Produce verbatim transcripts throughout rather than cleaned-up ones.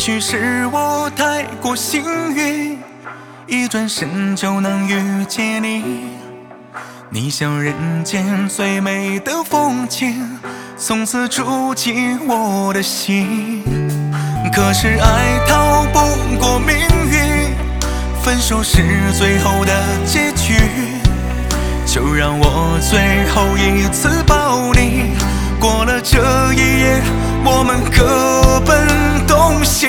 许是我太过幸运，一转身就能遇见你。你像人间最美的风景，从此住进我的心。可是爱逃不过命运，分手是最后的结局。就让我最后一次抱你，过了这一夜，我们各奔东西。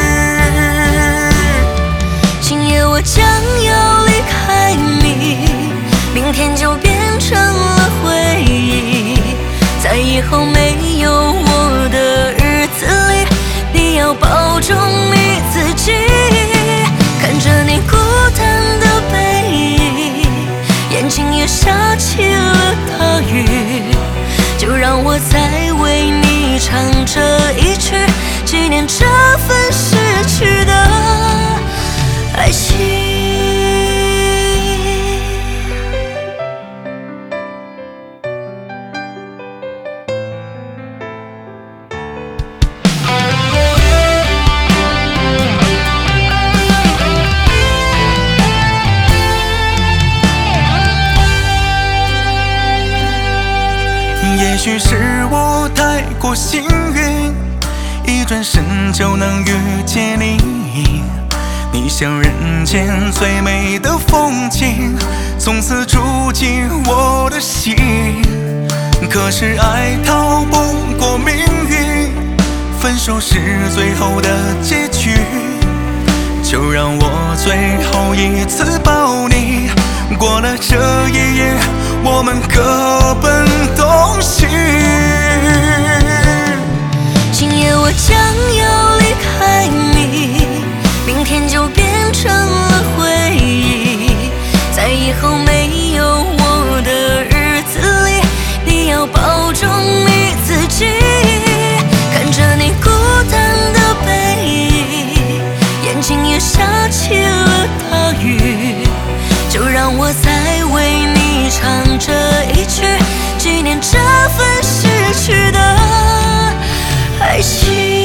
今夜我将要离开你，明天就变成了回忆。在以后没有我的日子里，你要保重你自己。看着你孤单的背影，眼睛也下起了大雨，就让我再为你唱这一曲，纪念这份失去的爱情。 也许是我太过幸运，一转身就能遇见你。你像人间最美的风景，从此住进我的心。可是爱逃不过命运，分手是最后的结局。就让我最后一次抱你，过了这一夜，我们各奔东西。 今夜我将要离开你，明天就变成了回忆。在以后没有我的日子里，你要保重你自己。看着你孤单的背影，眼睛也下起了大雨，就让我再为你唱这一曲，纪念这份失去的爱情。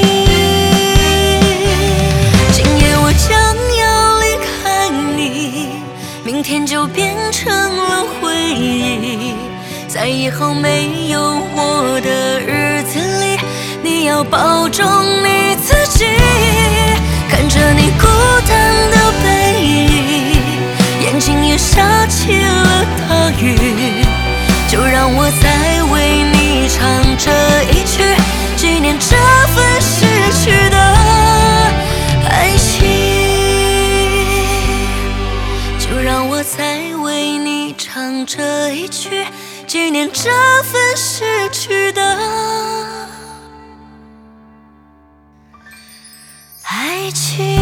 今夜我将要离开你，明天就变成了回忆。在以后没有我的日子里，你要保重你自己。看着你孤单的背影，眼睛也下起了大雨，就让我再为你唱这一曲，纪念这份失去的爱情。就让我再为你唱这一曲，纪念这份失去的爱情。